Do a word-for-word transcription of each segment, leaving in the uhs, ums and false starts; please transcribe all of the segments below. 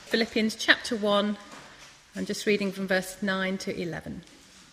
Philippians chapter one, I'm just reading from verse nine to eleven.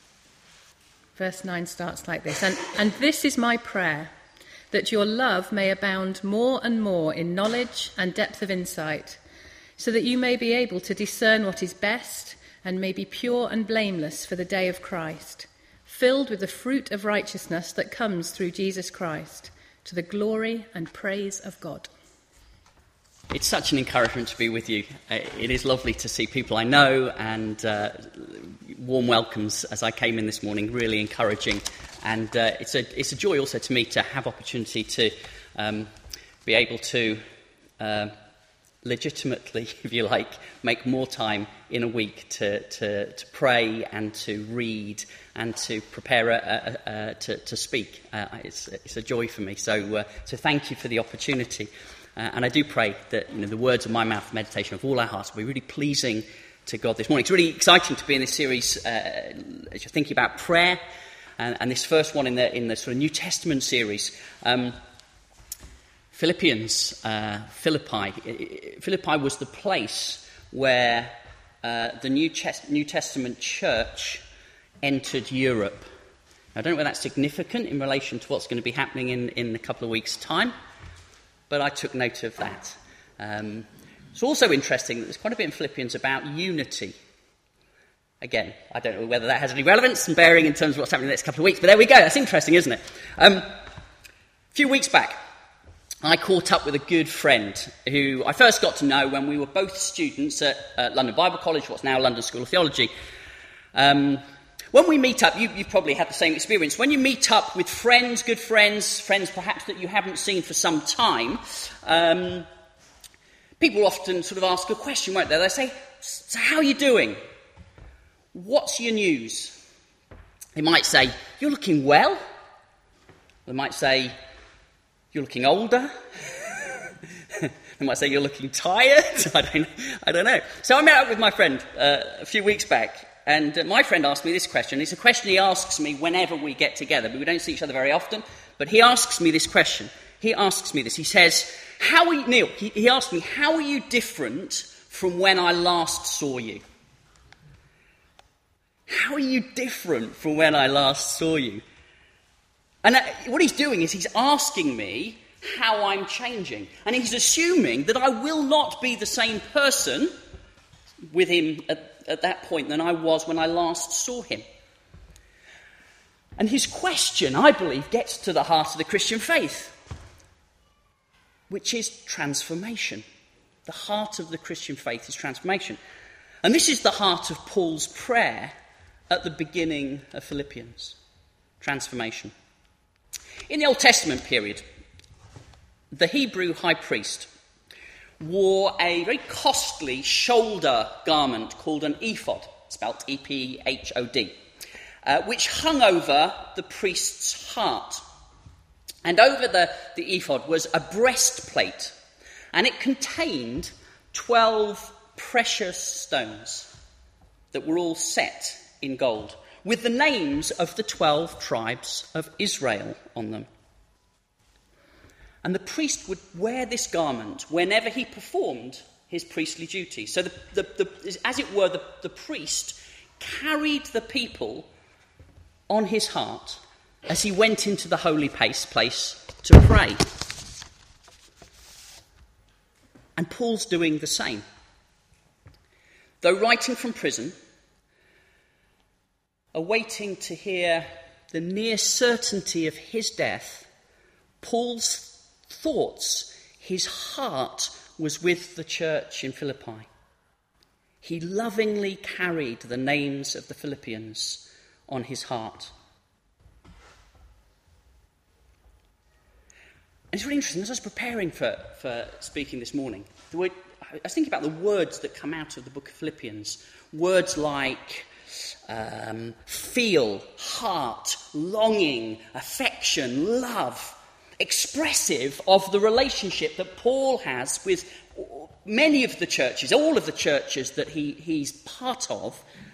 Verse nine starts like this. And, and this is my prayer, that your love may abound more and more in knowledge and depth of insight, so that you may be able to discern what is best and may be pure and blameless for the day of Christ, filled with the fruit of righteousness that comes through Jesus Christ, to the glory and praise of God. It's such an encouragement to be with you. Uh, it is lovely to see people I know, and uh, warm welcomes as I came in this morning, really encouraging. And uh, it's a it's a joy also to me to have opportunity to um, be able to uh, legitimately, if you like, make more time in a week to, to, to pray and to read and to prepare a, a, a, to, to speak. Uh, it's, it's a joy for me. So, uh, so thank you for the opportunity. Uh, and I do pray that, you know, the words of my mouth, meditation of all our hearts, will be really pleasing to God this morning. It's really exciting to be in this series uh, as you're thinking about prayer, and, and this first one in the in the sort of New Testament series. Um, Philippians, uh, Philippi. Philippi was the place where uh, the New, Ches- New Testament church entered Europe. Now, I don't know whether that's significant in relation to what's going to be happening in, in a couple of weeks' time, but I took note of that. Um, it's also interesting that there's quite a bit in Philippians about unity. Again, I don't know whether that has any relevance and bearing in terms of what's happening in the next couple of weeks, but there we go. That's interesting, isn't it? Um, a few weeks back, I caught up with a good friend who I first got to know when we were both students at uh, London Bible College, what's now London School of Theology. Um, when we meet up, you, you've probably had the same experience. When you meet up with friends, good friends, friends perhaps that you haven't seen for some time, um, people often sort of ask a question, won't they? They say, so how are you doing? What's your news? They might say, you're looking well. They might say, you're looking older. They might say you're looking tired. I don't, I don't know. So I met up with my friend uh, a few weeks back, and uh, my friend asked me this question. It's a question he asks me whenever we get together, but we don't see each other very often. But he asks me this question. He asks me this. He says, "How are you, Neil?" He, he asked me, "How are you different from when I last saw you?" How are you different from when I last saw you? And what he's doing is he's asking me how I'm changing. And he's assuming that I will not be the same person with him at, at that point than I was when I last saw him. And his question, I believe, gets to the heart of the Christian faith, which is transformation. The heart of the Christian faith is transformation. And this is the heart of Paul's prayer at the beginning of Philippians. Transformation. In the Old Testament period, the Hebrew high priest wore a very costly shoulder garment called an ephod, spelt E P H O D, uh, which hung over the priest's heart. And over the, the ephod was a breastplate, and it contained twelve precious stones that were all set in gold, with the names of the twelve tribes of Israel on them. And the priest would wear this garment whenever he performed his priestly duty. So, the, the, the, as it were, the, the priest carried the people on his heart as he went into the holy place, place to pray. And Paul's doing the same. Though writing from prison, awaiting to hear the near certainty of his death, Paul's thoughts, his heart, was with the church in Philippi. He lovingly carried the names of the Philippians on his heart. And it's really interesting, as I was preparing for, for speaking this morning, the word, I was thinking about the words that come out of the book of Philippians. Words like Um, feel, heart, longing, affection, love, expressive of the relationship that Paul has with many of the churches, all of the churches that he, he's part of.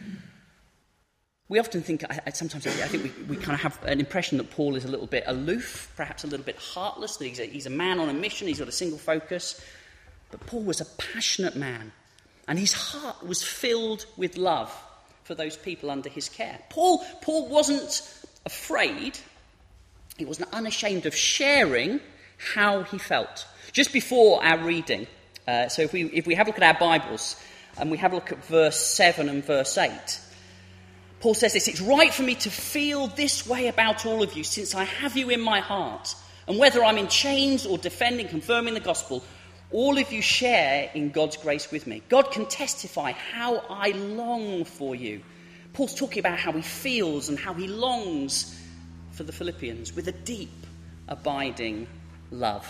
We often think, I, I sometimes I think we, we kind of have an impression that Paul is a little bit aloof, perhaps a little bit heartless, that he's a, he's a man on a mission, he's got a single focus. But Paul was a passionate man and his heart was filled with love for those people under his care. Paul, Paul wasn't afraid, he wasn't unashamed of sharing how he felt. Just before our reading, uh, so if we, if we have a look at our Bibles, and we have a look at verse seven and verse eight, Paul says this: "It's right for me to feel this way about all of you, since I have you in my heart. And whether I'm in chains or defending, confirming the gospel, all of you share in God's grace with me. God can testify how I long for you." Paul's talking about how he feels and how he longs for the Philippians with a deep, abiding love.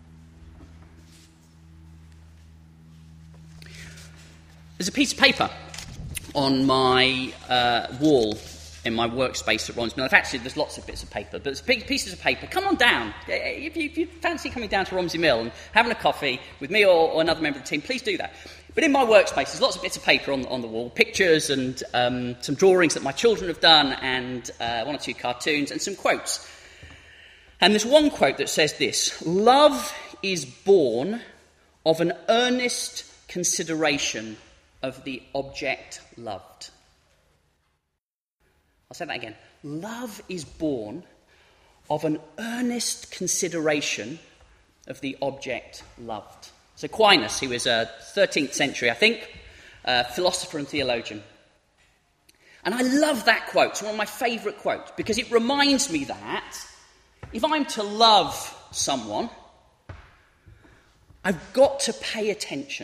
There's a piece of paper on my uh, wall in my workspace at Romsey Mill. Actually, there's lots of bits of paper, but there's pieces of paper. Come on down. If you, if you fancy coming down to Romsey Mill and having a coffee with me or, or another member of the team, please do that. But in my workspace, there's lots of bits of paper on, on the wall, pictures and um, some drawings that my children have done, and uh, one or two cartoons and some quotes. And there's one quote that says this: "Love is born of an earnest consideration of the object loved." I'll say that again. Love is born of an earnest consideration of the object loved. So Aquinas, who was a thirteenth century, I think, uh, philosopher and theologian. And I love that quote. It's one of my favourite quotes because it reminds me that if I'm to love someone, I've got to pay attention.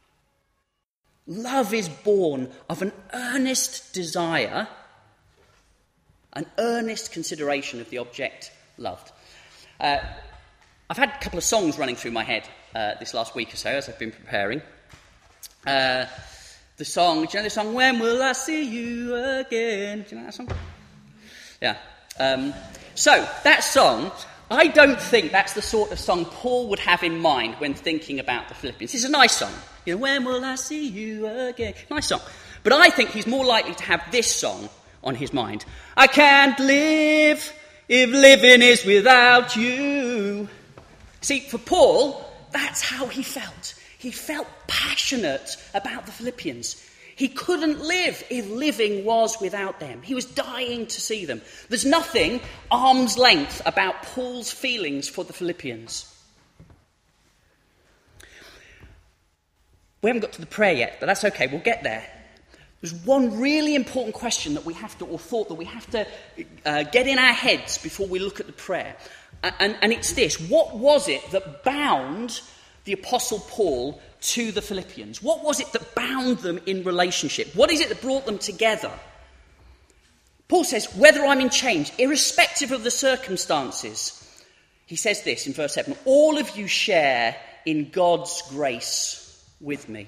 Love is born of an earnest desire, an earnest consideration of the object loved. Uh, I've had a couple of songs running through my head uh, this last week or so as I've been preparing. Uh, the song, do you know the song, "When Will I See You Again"? Do you know that song? Yeah. Um, so, that song, I don't think that's the sort of song Paul would have in mind when thinking about the Philippians. It's a nice song. You know, "When will I see you again?" Nice song. But I think he's more likely to have this song on his mind. "I can't live if living is without you." See, for Paul, that's how he felt. He felt passionate about the Philippians. He couldn't live if living was without them. He was dying to see them. There's nothing arm's length about Paul's feelings for the Philippians. We haven't got to the prayer yet, but that's okay, we'll get there. There's one really important question that we have to, or thought that we have to uh, get in our heads before we look at the prayer. And, and it's this: what was it that bound the Apostle Paul to the Philippians? What was it that bound them in relationship? What is it that brought them together? Paul says, whether I'm in chains, irrespective of the circumstances, he says this in verse seven: all of you share in God's grace with me.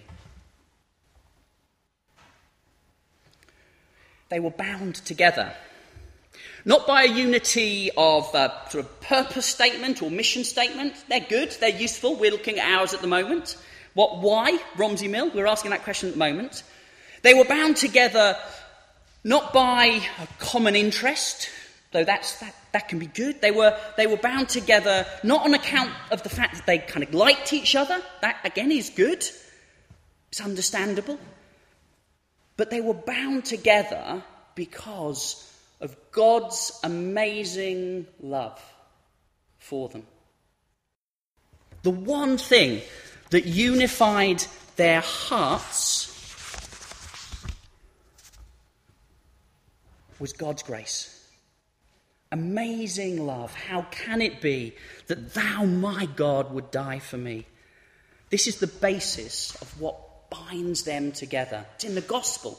They were bound together. Not by a unity of uh, sort of purpose statement or mission statement. They're good, they're useful. We're looking at ours at the moment. What? Why Romsey Mill? We're asking that question at the moment. They were bound together not by a common interest, though that's, that, that can be good. They were, they were bound together not on account of the fact that they kind of liked each other. That, again, is good. It's understandable. But they were bound together because of God's amazing love for them. The one thing that unified their hearts was God's grace. Amazing love. How can it be that thou, my God, would die for me? This is the basis of what binds them together. It's in the gospel.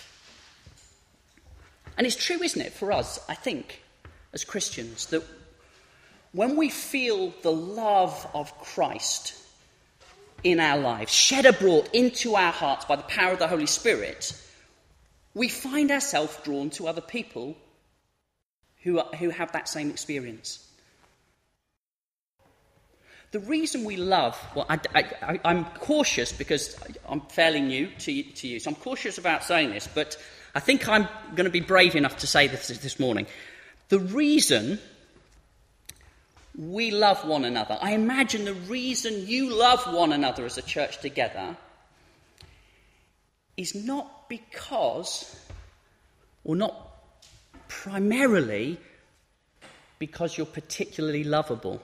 And it's true, isn't it, for us, I think, as Christians, that when we feel the love of Christ in our lives, shed abroad into our hearts by the power of the Holy Spirit, we find ourselves drawn to other people who, are, who have that same experience. The reason we love, well, I, I, I'm cautious because I'm fairly new to, to you, so I'm cautious about saying this, but I think I'm going to be brave enough to say this this morning. The reason we love one another, I imagine the reason you love one another as a church together, is not because, or not primarily because you're particularly lovable.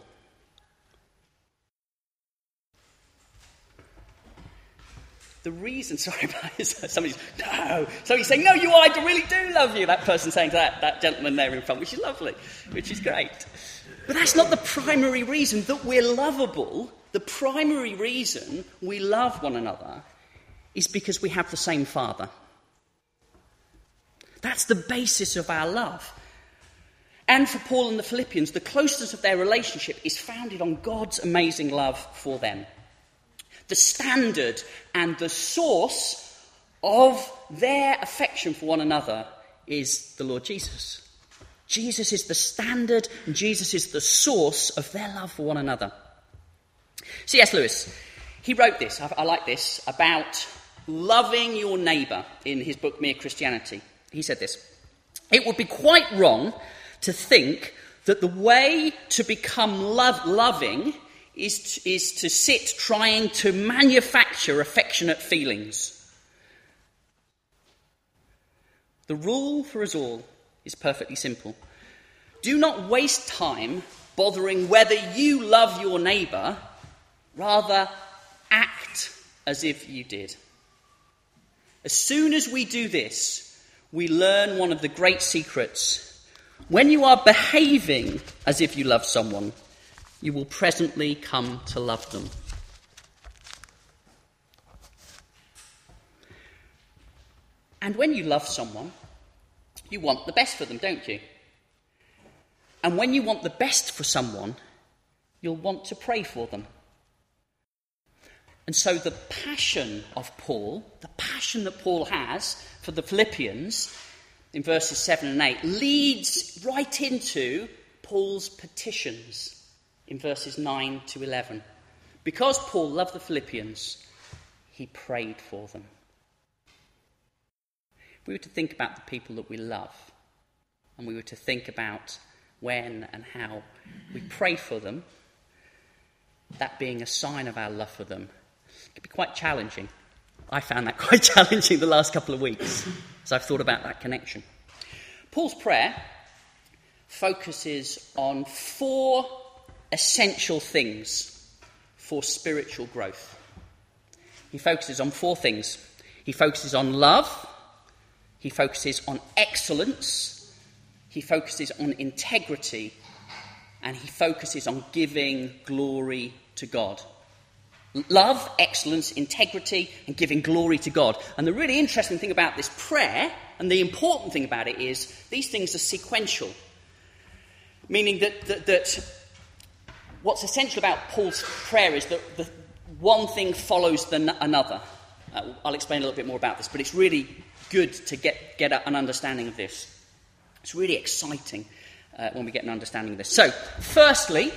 The reason, sorry about this, somebody's, no, somebody's saying, no, you are, I really do love you. That person saying to that, that gentleman there in front, which is lovely, which is great. But that's not the primary reason that we're lovable. The primary reason we love one another is because we have the same Father. That's the basis of our love. And for Paul and the Philippians, the closeness of their relationship is founded on God's amazing love for them. The standard and the source of their affection for one another is the Lord Jesus. Jesus is the standard and Jesus is the source of their love for one another. C S Lewis, he wrote this, I, I like this, about loving your neighbour in his book Mere Christianity. He said this: it would be quite wrong to think that the way to become love, loving is to, is to sit trying to manufacture affectionate feelings. The rule for us all is perfectly simple. Do not waste time bothering whether you love your neighbour, rather act as if you did. As soon as we do this, we learn one of the great secrets. When you are behaving as if you love someone, you will presently come to love them. And when you love someone, you want the best for them, don't you? And when you want the best for someone, you'll want to pray for them. And so the passion of Paul, the passion that Paul has for the Philippians in verses seven and eight, leads right into Paul's petitions in verses nine to eleven. Because Paul loved the Philippians, he prayed for them. If we were to think about the people that we love, and we were to think about when and how we pray for them, that being a sign of our love for them, it can be quite challenging. I found that quite challenging the last couple of weeks as I've thought about that connection. Paul's prayer focuses on four essential things for spiritual growth. He focuses on four things. He focuses on love. He focuses on excellence. He focuses on integrity. And he focuses on giving glory to God. Love, excellence, integrity, and giving glory to God. And the really interesting thing about this prayer, and the important thing about it, is these things are sequential. Meaning that, that, that what's essential about Paul's prayer is that the one thing follows the, another. Uh, I'll explain a little bit more about this, but it's really good to get, get an understanding of this. It's really exciting uh, when we get an understanding of this. So, firstly,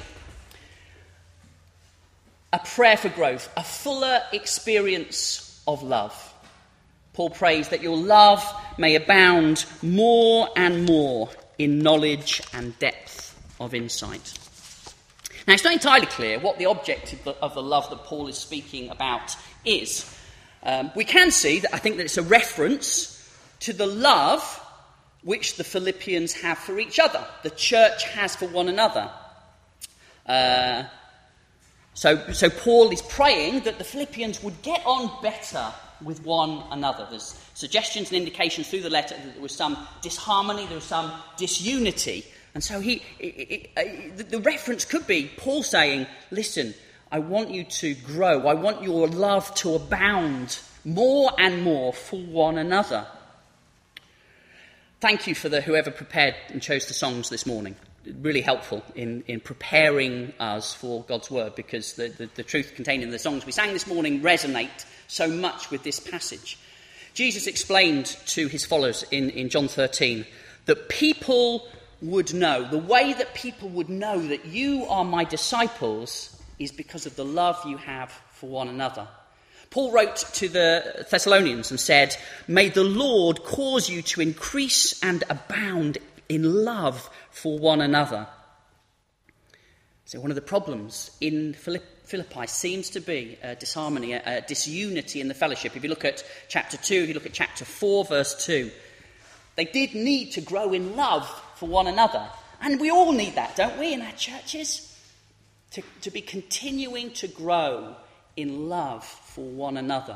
a prayer for growth, a fuller experience of love. Paul prays that your love may abound more and more in knowledge and depth of insight. Now, it's not entirely clear what the object of the, of the love that Paul is speaking about is. Um, we can see that I think that it's a reference to the love which the Philippians have for each other, the church has for one another. Uh, so, so Paul is praying that the Philippians would get on better with one another. There's suggestions and indications through the letter that there was some disharmony, there was some disunity. And so he, it, it, it, the reference could be Paul saying, listen, I want you to grow. I want your love to abound more and more for one another. Thank you for the whoever prepared and chose the songs this morning. Really helpful in, in preparing us for God's word, because the, the, the truth contained in the songs we sang this morning resonate so much with this passage. Jesus explained to his followers in, in John thirteen that people would know, the way that people would know that you are my disciples is because of the love you have for one another. Paul wrote to the Thessalonians and said, may the Lord cause you to increase and abound in love for one another. So one of the problems in Philipp- Philippi seems to be a disharmony, a, a disunity in the fellowship. If you look at chapter two, if you look at chapter four, verse two, they did need to grow in love for one another. And we all need that, don't we, in our churches? To, to be continuing to grow in love for one another.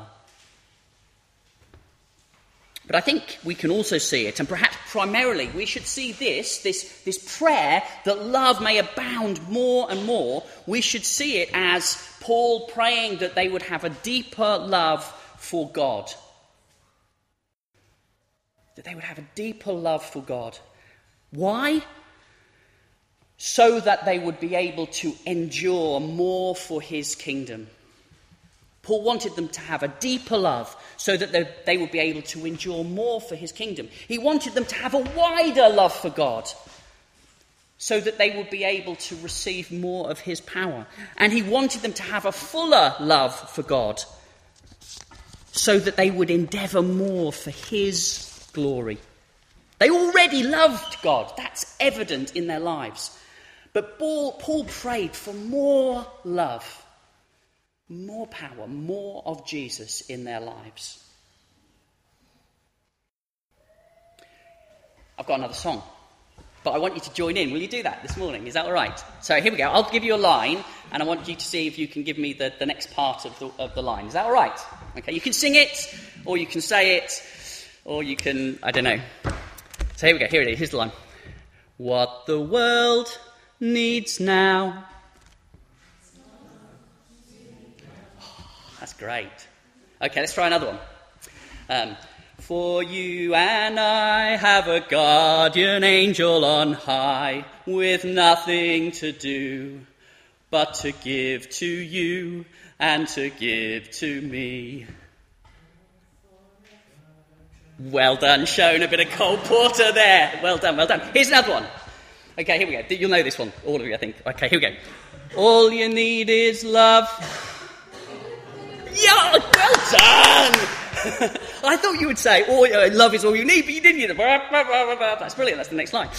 But I think we can also see it, and perhaps primarily we should see this, this, this prayer that love may abound more and more. We should see it as Paul praying that they would have a deeper love for God. That they would have a deeper love for God. Why? So that they would be able to endure more for his kingdom. Paul wanted them to have a deeper love so that they, they would be able to endure more for his kingdom. He wanted them to have a wider love for God so that they would be able to receive more of his power. And he wanted them to have a fuller love for God so that they would endeavour more for his glory. They already loved God. That's evident in their lives. But Paul, Paul prayed for more love. More power, more of Jesus in their lives. I've got another song, but I want you to join in. Will you do that this morning? Is that all right? So here we go. I'll give you a line, and I want you to see if you can give me the, the next part of the, of the line. Is that all right? Okay, you can sing it, or you can say it, or you can, I don't know. So here we go. Here it is. Here's the line. What the world needs now. That's great. Okay, let's try another one. Um, For you and I have a guardian angel on high, with nothing to do but to give to you and to give to me. Well done, Shone. A bit of Cole Porter there. Well done, well done. Here's another one. Okay, here we go. You'll know this one, all of you, I think. Okay, here we go. All you need is love. Yeah, well done! I thought you would say, oh, uh, love is all you need, but you didn't. That's brilliant, that's the next line.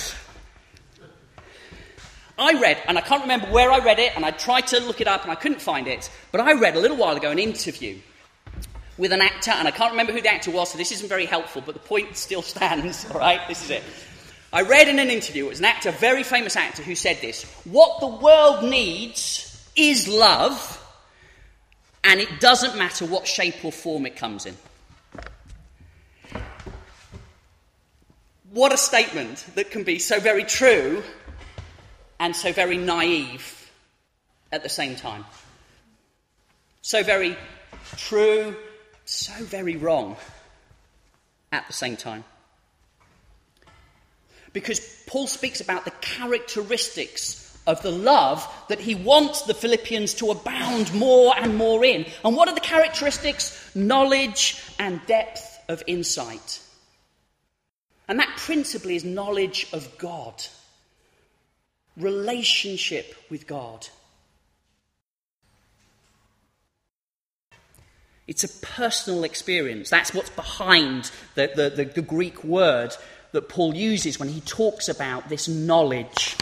I read, and I can't remember where I read it, and I tried to look it up and I couldn't find it, but I read a little while ago an interview with an actor, and I can't remember who the actor was, so this isn't very helpful, but the point still stands, all right? This is it. I read in an interview, it was an actor, a very famous actor, who said this: what the world needs is love, and it doesn't matter what shape or form it comes in. What a statement that can be so very true and so very naive at the same time. So very true, so very wrong at the same time. Because Paul speaks about the characteristics of the love that he wants the Philippians to abound more and more in. And what are the characteristics? Knowledge and depth of insight. And that principally is knowledge of God. Relationship with God. It's a personal experience. That's what's behind the, the, the, the Greek word that Paul uses when he talks about this knowledge.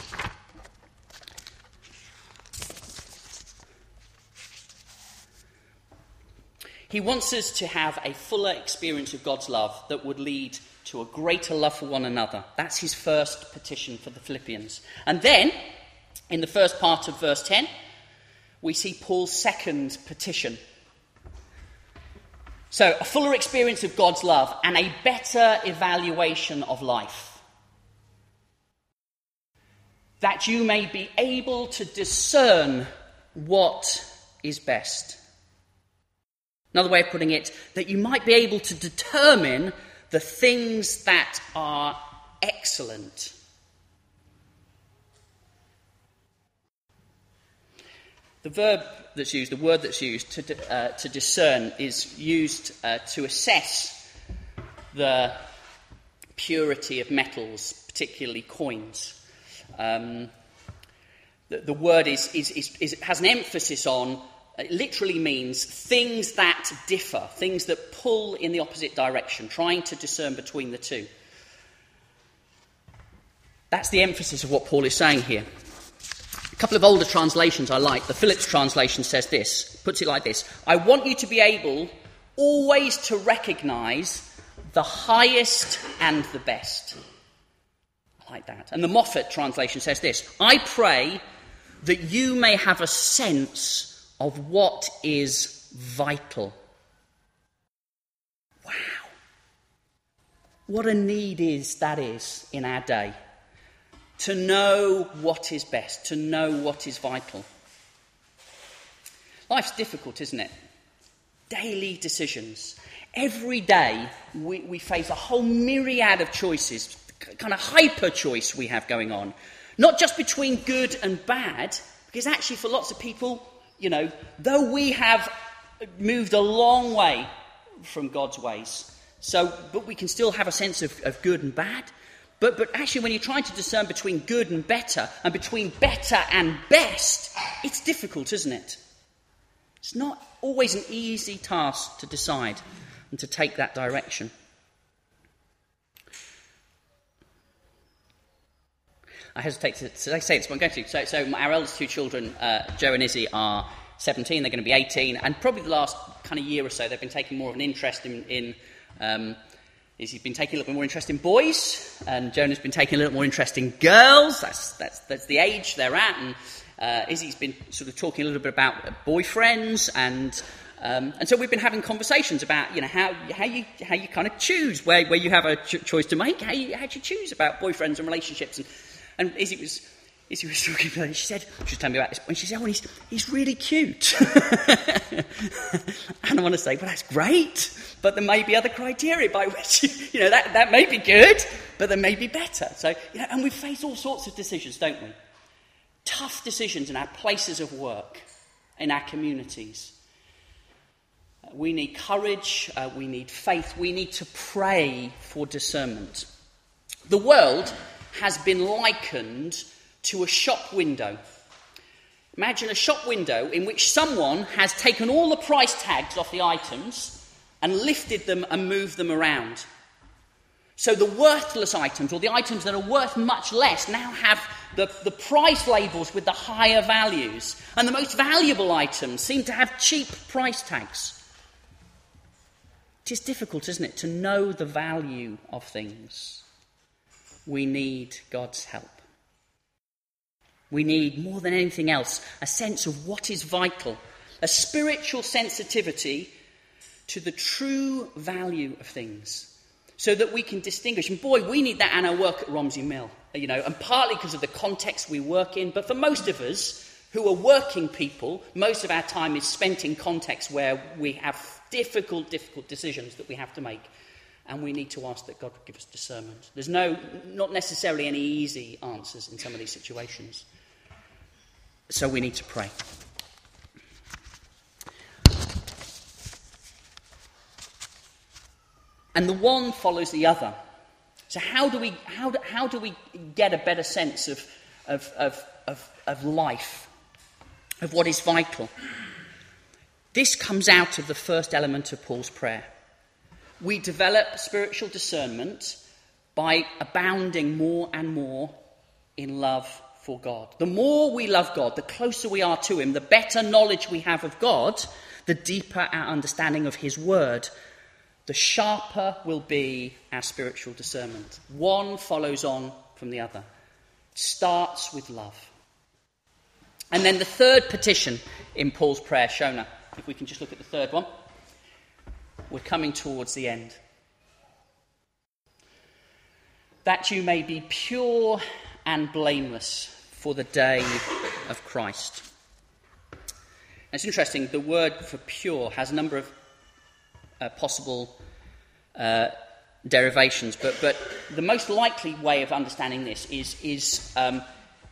He wants us to have a fuller experience of God's love that would lead to a greater love for one another. That's his first petition for the Philippians. And then, in the first part of verse ten, we see Paul's second petition. So, a fuller experience of God's love and a better evaluation of life. That you may be able to discern what is best. Another way of putting it, that you might be able to determine the things that are excellent. The verb that's used, the word that's used to, uh, to discern is used uh, to assess the purity of metals, particularly coins. Um, the, the word is, is, is, is has an emphasis on, it literally means things that differ, things that pull in the opposite direction, trying to discern between the two. That's the emphasis of what Paul is saying here. couple of older translations I like. The Phillips translation says this, puts it like this: I want you to be able always to recognise the highest and the best. I like that. And the Moffat translation says this: I pray that you may have a sense of what is vital. Wow. What a need is that is in our day. To know what is best, to know what is vital. Life's difficult, isn't it? Daily decisions. Every day we, we face a whole myriad of choices, kind of hyper choice we have going on. Not just between good and bad, because actually for lots of people, you know, though we have moved a long way from God's ways, so but we can still have a sense of, of good and bad. But, but actually, when you're trying to discern between good and better, and between better and best, it's difficult, isn't it? It's not always an easy task to decide and to take that direction. I hesitate to, to say this, but I'm going to. So, so our eldest two children, uh, Joe and Izzy, are seventeen. They're going to be eighteen. And probably the last kind of year or so, they've been taking more of an interest in... in um, Izzy's been taking a little bit more interest in boys, and Jonah's been taking a little more interest in girls. That's that's that's the age they're at. And uh, Izzy's been sort of talking a little bit about boyfriends, and um, and so we've been having conversations about, you know, how how you how you kind of choose where where you have a ch- choice to make. How you how do you choose about boyfriends and relationships? And and Izzy was. Izzy was talking about it. She said, she was telling me about this, and she said, "Oh, he's he's really cute." And I want to say, "Well, that's great, but there may be other criteria by which, you know, that, that may be good, but there may be better." So, you know, and we face all sorts of decisions, don't we? Tough decisions in our places of work, in our communities. We need courage. Uh, we need faith. We need to pray for discernment. The world has been likened to a shop window. Imagine a shop window in which someone has taken all the price tags off the items and lifted them and moved them around. So the worthless items, or the items that are worth much less, now have the, the price labels with the higher values. And the most valuable items seem to have cheap price tags. It is difficult, isn't it, to know the value of things. We need God's help. We need, more than anything else, a sense of what is vital, a spiritual sensitivity to the true value of things, so that we can distinguish. And boy, we need that in our work at Romsey Mill, you know, and partly because of the context we work in, but for most of us who are working people, most of our time is spent in contexts where we have difficult, difficult decisions that we have to make. And we need to ask that God would give us discernment. There's no, not necessarily any easy answers in some of these situations. So we need to pray. And the one follows the other. So how do we how do, how do we get a better sense of of, of of of life, of what is vital? This comes out of the first element of Paul's prayer. We develop spiritual discernment by abounding more and more in love for God. The more we love God, the closer we are to him, the better knowledge we have of God, the deeper our understanding of his word, the sharper will be our spiritual discernment. One follows on from the other. It starts with love. And then the third petition in Paul's prayer, Shona, if we can just look at the third one. We're coming towards the end. That you may be pure and blameless for the day of Christ. And it's interesting, the word for pure has a number of uh, possible uh, derivations, but, but the most likely way of understanding this is, is um,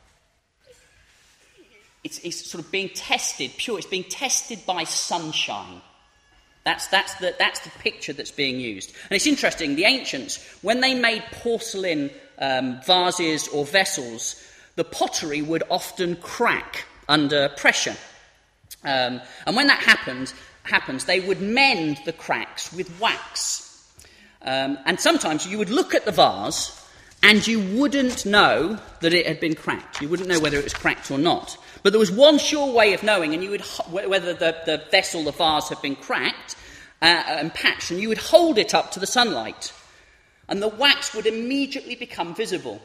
it's, it's sort of being tested, pure, it's being tested by sunshine. That's, that's, the, that's the picture that's being used. And it's interesting, the ancients, when they made porcelain um, vases or vessels, the pottery would often crack under pressure. Um, and when that happened, happens, they would mend the cracks with wax. Um, and sometimes you would look at the vase and you wouldn't know that it had been cracked. You wouldn't know whether it was cracked or not. But there was one sure way of knowing, and you would whether the, the vessel, the vase, had been cracked uh, and patched, and you would hold it up to the sunlight, and the wax would immediately become visible.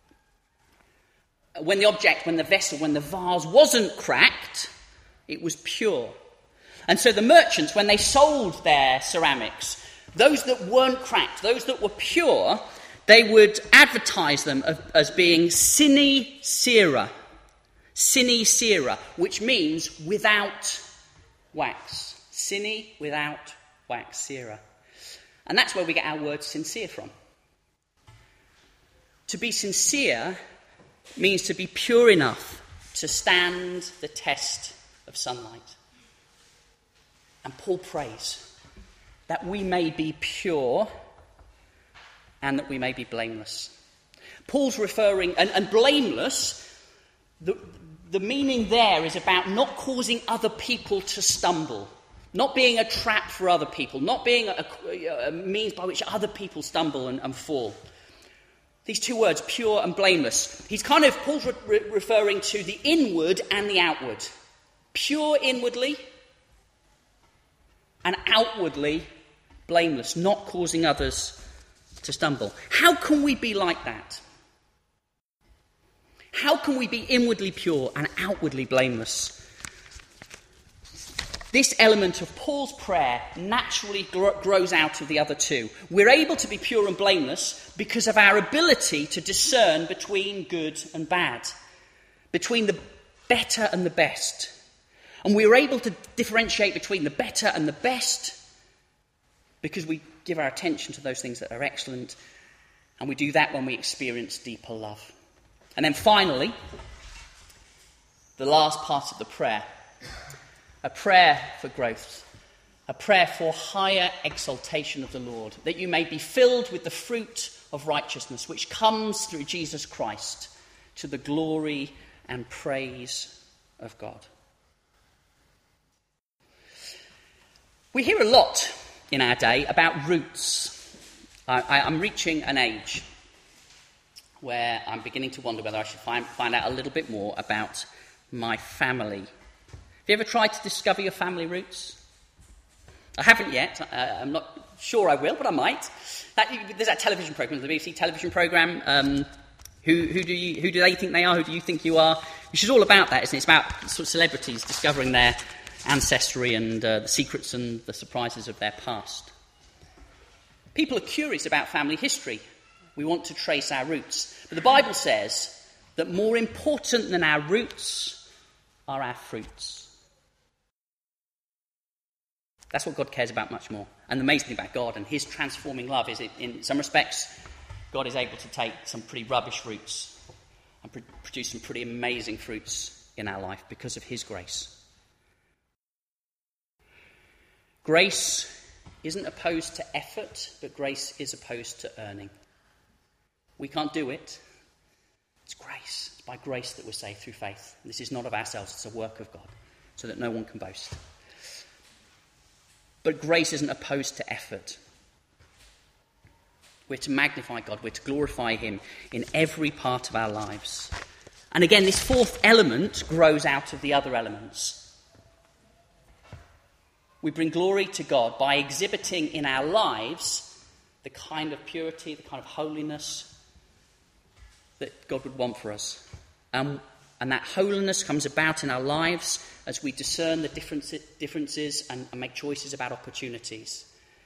When the object, when the vessel, when the vase wasn't cracked, it was pure. And so the merchants, when they sold their ceramics, those that weren't cracked, those that were pure, they would advertise them as being sine cera, sine cera, which means without wax. Sine, without wax, cera. And that's where we get our word sincere from. To be sincere means to be pure enough to stand the test of sunlight. And Paul prays that we may be pure and that we may be blameless. Paul's referring, and, and blameless, the, the meaning there is about not causing other people to stumble, not being a trap for other people, not being a, a, a means by which other people stumble and, and fall. These two words, pure and blameless. He's kind of, Paul's re- referring to the inward and the outward. Pure inwardly and outwardly blameless, not causing others to stumble. How can we be like that? How can we be inwardly pure and outwardly blameless? This element of Paul's prayer naturally gro- grows out of the other two. We're able to be pure and blameless because of our ability to discern between good and bad, between the better and the best. And we're able to differentiate between the better and the best because we give our attention to those things that are excellent, and we do that when we experience deeper love. And then finally, the last part of the prayer, a prayer for growth, a prayer for higher exaltation of the Lord, that you may be filled with the fruit of righteousness, which comes through Jesus Christ, to the glory and praise of God. We hear a lot in our day about roots. I, I, I'm reaching an age where I'm beginning to wonder whether I should find, find out a little bit more about my family. Have you ever tried to discover your family roots? I haven't yet. Uh, I'm not sure I will, but I might. That, there's that television programme, the B B C television programme. Um, who, who do you, who do they think they are? Who do you think you are? Which is all about that, isn't it? It's about sort of celebrities discovering their ancestry and uh, the secrets and the surprises of their past. People are curious about family history. We want to trace our roots. But the Bible says that more important than our roots are our fruits. That's what God cares about much more. And the amazing thing about God and his transforming love is, it, in some respects, God is able to take some pretty rubbish roots and pr- produce some pretty amazing fruits in our life because of his grace. Grace isn't opposed to effort, but grace is opposed to earning. We can't do it. It's grace. It's by grace that we're saved through faith. This is not of ourselves, it's a work of God, so that no one can boast. But grace isn't opposed to effort. We're to magnify God, we're to glorify him in every part of our lives. And again, this fourth element grows out of the other elements. We bring glory to God by exhibiting in our lives the kind of purity, the kind of holiness that God would want for us. Um, and that holiness comes about in our lives as we discern the difference, differences and, and make choices about opportunities.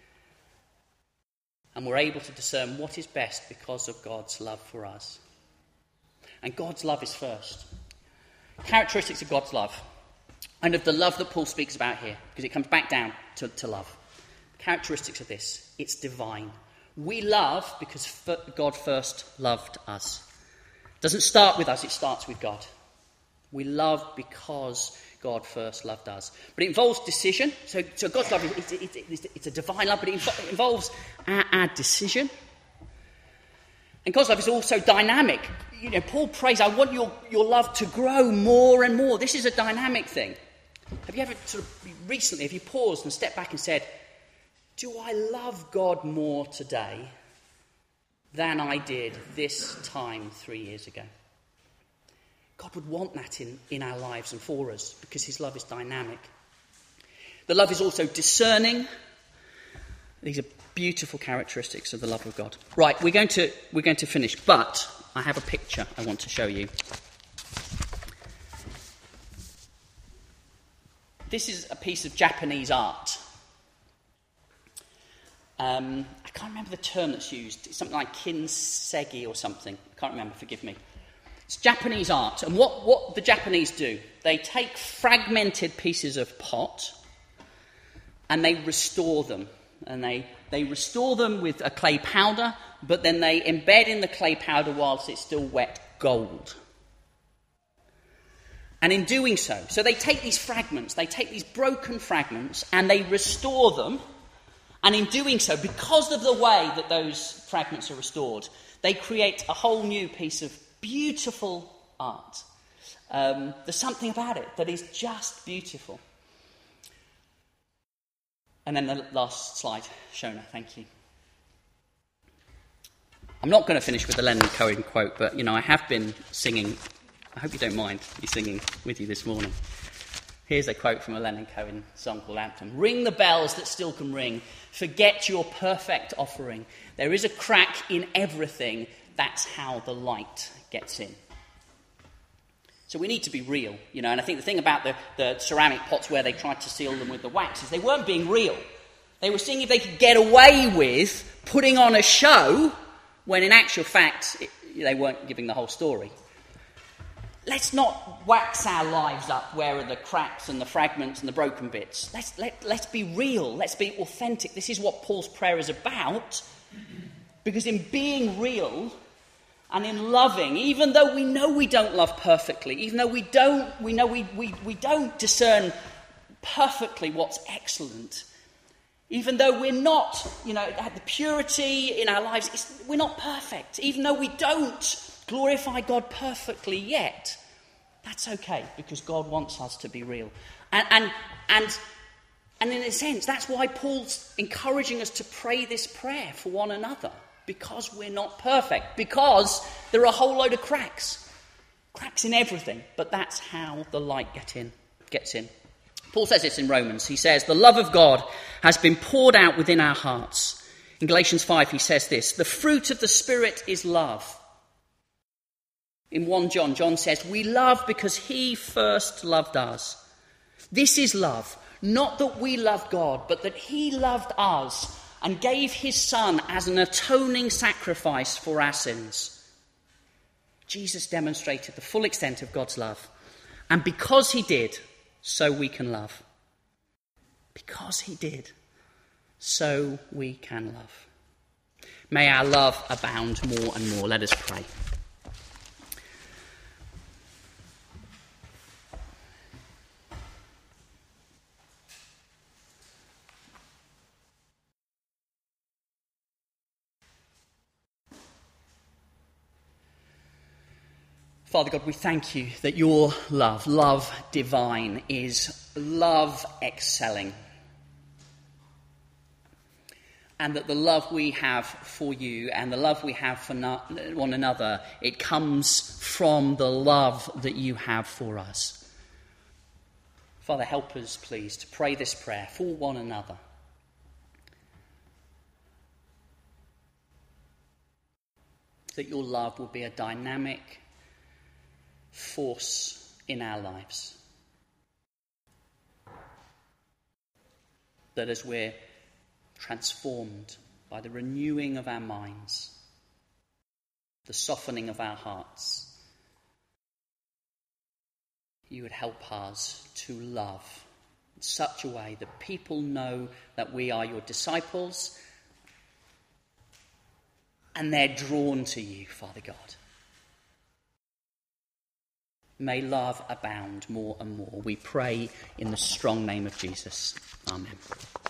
And we're able to discern what is best because of God's love for us. And God's love is first. Characteristics of God's love. And of the love that Paul speaks about here, because it comes back down to, to love. Characteristics of this, it's divine. We love because God first loved us. It doesn't start with us, it starts with God. We love because God first loved us. But it involves decision. So, so God's love, it's, it's, it's, it's a divine love, but it involves our, our decision. And God's love is also dynamic. You know, Paul prays, I want your, your love to grow more and more. This is a dynamic thing. Have you ever sort of recently, have you paused and stepped back and said, do I love God more today than I did this time three years ago. God would want that in, in our lives and for us because his love is dynamic. The love is also discerning. These are beautiful characteristics of the love of God. Right, we're going to we're going to finish, but I have a picture I want to show you. This is a piece of Japanese art. Um, I can't remember the term that's used. It's something like kintsugi or something. I can't remember, forgive me. It's Japanese art. And what, what the Japanese do, they take fragmented pieces of pot and they restore them. And they, they restore them with a clay powder, but then they embed in the clay powder whilst it's still wet gold. And in doing so, so they take these fragments, they take these broken fragments and they restore them. And in doing so, because of the way that those fragments are restored, they create a whole new piece of beautiful art. Um, there's something about it that is just beautiful. And then the last slide, Shona, thank you. I'm not going to finish with the Leonard Cohen quote, but, you know, I have been singing. I hope you don't mind me singing with you this morning. Here's a quote from a Leonard Cohen song called Anthem. Ring the bells that still can ring. Forget your perfect offering. There is a crack in everything. That's how the light gets in. So we need to be real, you know. And I think the thing about the, the ceramic pots where they tried to seal them with the wax is they weren't being real. They were seeing if they could get away with putting on a show when in actual fact it, they weren't giving the whole story. Let's not wax our lives up where are the cracks and the fragments and the broken bits. Let's, let, let's be real. Let's be authentic. This is what Paul's prayer is about. Because in being real and in loving, even though we know we don't love perfectly, even though we don't, we know we, we, we don't discern perfectly what's excellent, even though we're not, you know, the purity in our lives, it's, we're not perfect. Even though we don't glorify God perfectly yet, that's okay, because God wants us to be real. And, and, and, and in a sense, that's why Paul's encouraging us to pray this prayer for one another, because we're not perfect, because there are a whole load of cracks. Cracks in everything, but that's how the light get in, gets in. Paul says this in Romans. He says, the love of God has been poured out within our hearts. In Galatians five, he says this, the fruit of the Spirit is love. In First John, John says, we love because he first loved us. This is love, not that we love God, but that he loved us and gave his Son as an atoning sacrifice for our sins. Jesus demonstrated the full extent of God's love. And because he did, so we can love. Because he did, so we can love. May our love abound more and more. Let us pray. Father God, we thank you that your love, love divine, is love excelling. And that the love we have for you and the love we have for no- one another, it comes from the love that you have for us. Father, help us, please, to pray this prayer for one another. That your love will be a dynamic force in our lives. That as we're transformed by the renewing of our minds, the softening of our hearts, you would help us to love in such a way that people know that we are your disciples and they're drawn to you, Father God. May love abound more and more. We pray in the strong name of Jesus. Amen.